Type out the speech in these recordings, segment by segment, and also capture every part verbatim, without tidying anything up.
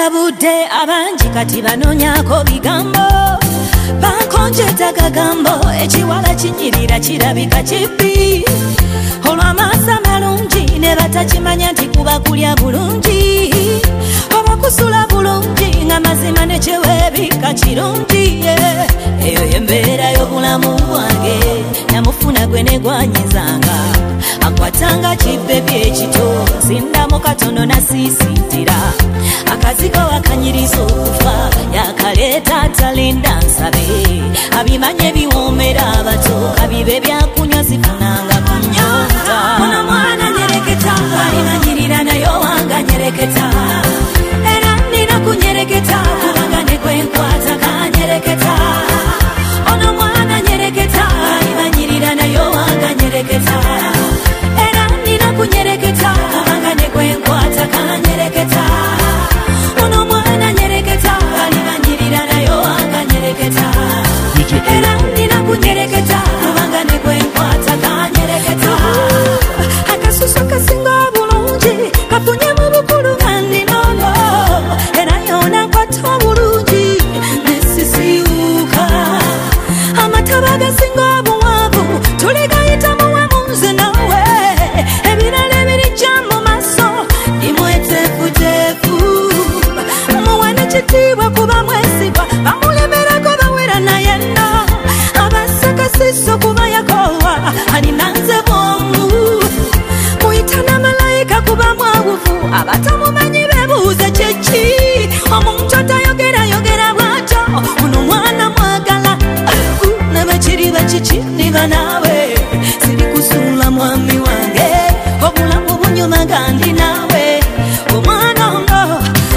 Balabude abanji kati banonyako bigambo bankonjeta gagambo ekiwala kinyirira kirabika kibi olw'amaaso amalungi ne batakimanya nti kuba kulya bulungi obakusula bulungi nga mazima ne kyewebika kirungi eyo yembeera y'obulamu bwange namufuna gwe ne gwanyizanga akwatanga kibbe byekito nsindamu katono nasiisitira akazigo wakanyiriza okufa yakaleeta atalinda nsabe abimanye biwoomera abato kabibe byakunywa zifunanga kunyota ono mwana nyereketa alimanyirira nayo wanga nyereketa era nina kunyereketa kubanga ne kwenkwata kanyereketa ono mwana nyereketa alimanyirira nayo wanga nyereketa era nina kunyereketa kubanga ne kwenkwata kanyereketa ono mwana nyereketa alimanyirira nayo wanga nyereketa era nina kunyereketa kubanga ne kwenkwata kanyereketa akasuso kasinga bulungi kafunye mu bukulu kandi nono era yona kwata bulungi nesisiuka amataba gasinga obuwanvu tuligayita muwemunze nawe ebirala ebirija mu maso imwetefutefu muwane kitiibwa kuba mwesigwa bamulemerako bawera naye nno abasakasiso kuba yakowa alinanze bwomu muyita n'amalayika kuba mwawufu abatamumanyi bebuuze kyeki omuntu atayogerayogera bwatyo ono mwana mwagala ne bakiri bakiki niba naawe sirikusuula mwami wange obulamu bunyuma gandi naawe omwana ono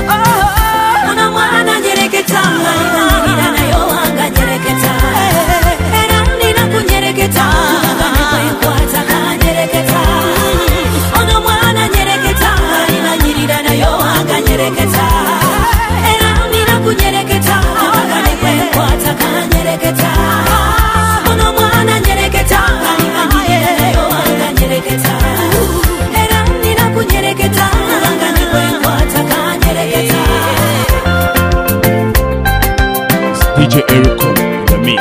ono mwana nyereketa alimanyirira nayo wanga nyereketa era nina kunyereketa kwenkwata kanyereketa ono mwana nyereketa alimanyirira nayo wanga nyereketa era nina kunyereketa kwenkwata kanyereketa ono mwana nyereketa alimanyirira nayo wanga nyereketa era nina kunyereketa kwenkwata kanyereketa. D J Erico, the mix.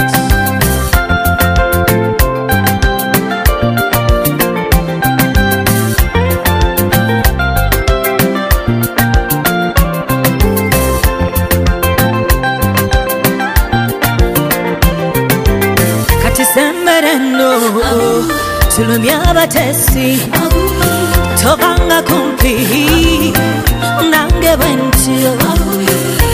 Kati sembereno tulumya abatesi tobanga kumpi nange bwentyo